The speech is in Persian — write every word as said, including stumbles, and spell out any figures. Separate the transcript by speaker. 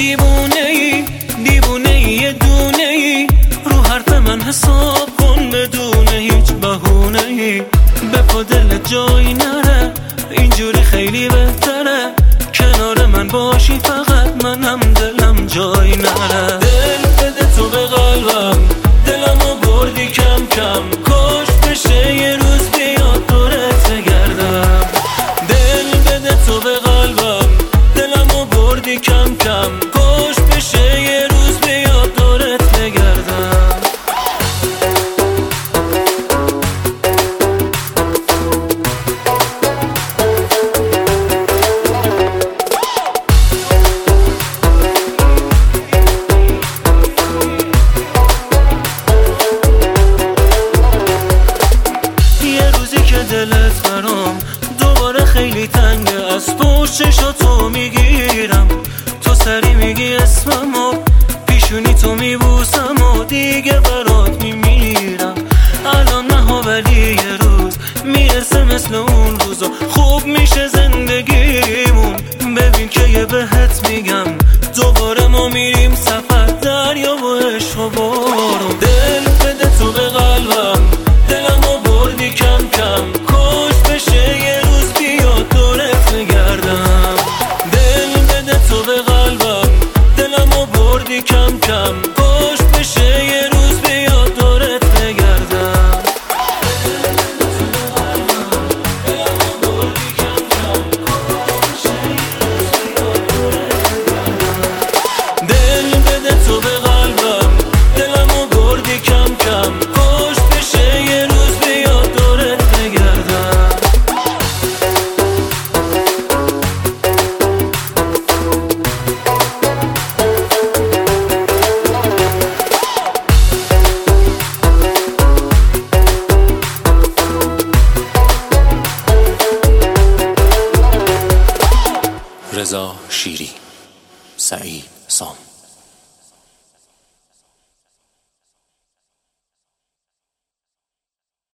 Speaker 1: دیوونه ای دیوونه ای یه دونه ای رو حرف من حساب کن بدون هیچ بهونه ای. به پا دل جایی نره اینجوری خیلی بهتره کنار من باشی فقط منم دلم جایی نره. دل بده تو به قلبم دلمو بردی کم کم کاش بشه یه روز بیاد دورت بگردم. دل بده تو به قلبم دلمو بردی کم کم کاش بشه یه روز بیاد دورت بگردم. دلت برام دوباره خیلی تنگه از پشت چشاتو میگیرم تو سری میگی اسممو پیشونی تو میبوسم و دیگه برات میمیرم. الان نه ولی یه روز میرسه مثل اون روزا خوب میشه زندگیمون. ببین که یه بهت میگم دوباره ما میریم سفر دریا و عشق و بارون. دل بده تو به قلبم دلمو بردی کم کم کاش بشه یه روز بیاد دورت بگردم. دل بده تو به قلبم دلمو بردی کم کم کاش بشه یه روز بیاد دورت بگردم. دل بده تو به قلبم دلمو بردی کم کم کاش بشه یه روز بیاد دورت بگردم.
Speaker 2: رضا شیری، سعید سام.